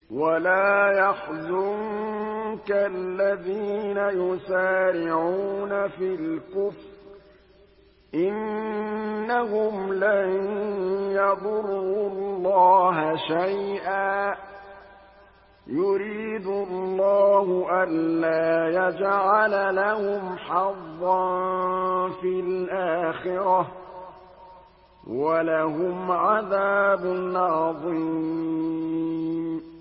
وَلَا يَحْزُنكَ الَّذِينَ يُسَارِعُونَ فِي الْكُفْرِ ۚ إِنَّهُمْ لَن يَضُرُّوا اللَّهَ شَيْئًا ۗ يُرِيدُ اللَّهُ أَلَّا يَجْعَلَ لَهُمْ حَظًّا فِي الْآخِرَةِ ۖ وَلَهُمْ عَذَابٌ عَظِيمٌ